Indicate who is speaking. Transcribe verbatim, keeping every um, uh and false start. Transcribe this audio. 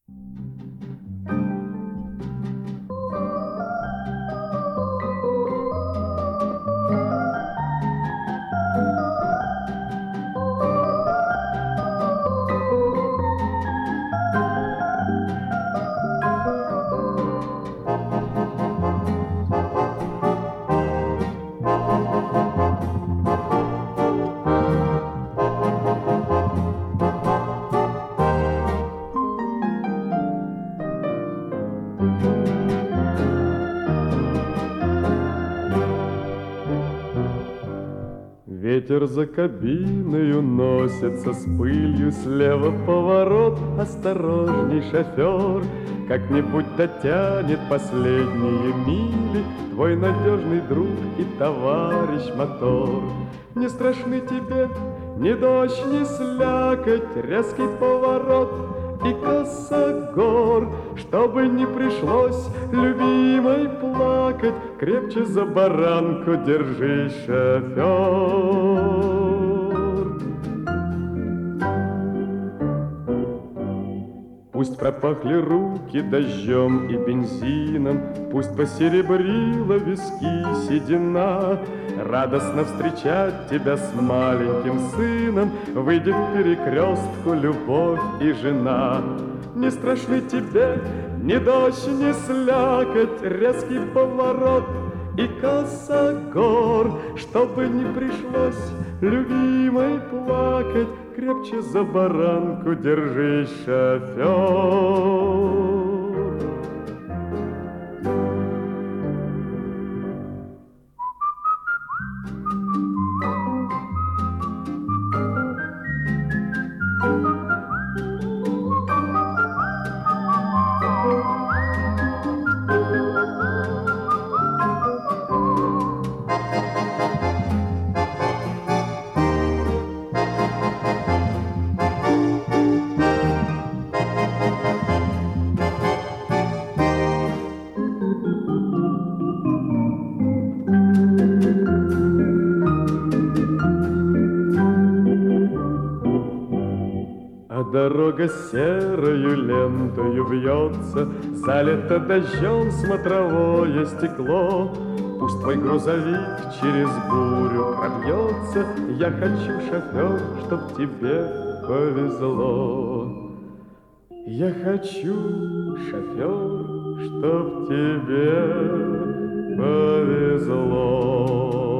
Speaker 1: Ветер за кабиною носится с пылью, слева поворот, осторожней, шофер. Как-нибудь дотянет последние мили твой надежный друг и товарищ мотор. Не страшны тебе ни дождь, ни слякоть, резкий поворот и косогор. Чтобы не пришлось любимой плакать, крепче за баранку держись, шофер. Пусть пропахли руки дождем и бензином, пусть посеребрила виски седина. Радостно встречать тебя с маленьким сыном выйдет к перекрестку любовь и жена. Не страшны тебе ни дождь, ни слякоть, резкий поворот и косогор. Чтобы не пришлось любимой плакать, крепче за баранку держись, шофер. А дорога серою лентою вьется, залито дождем смотровое стекло. Пусть твой грузовик через бурю пробьется, я хочу, шофер, чтоб тебе повезло. Я хочу, шофер, чтоб тебе повезло.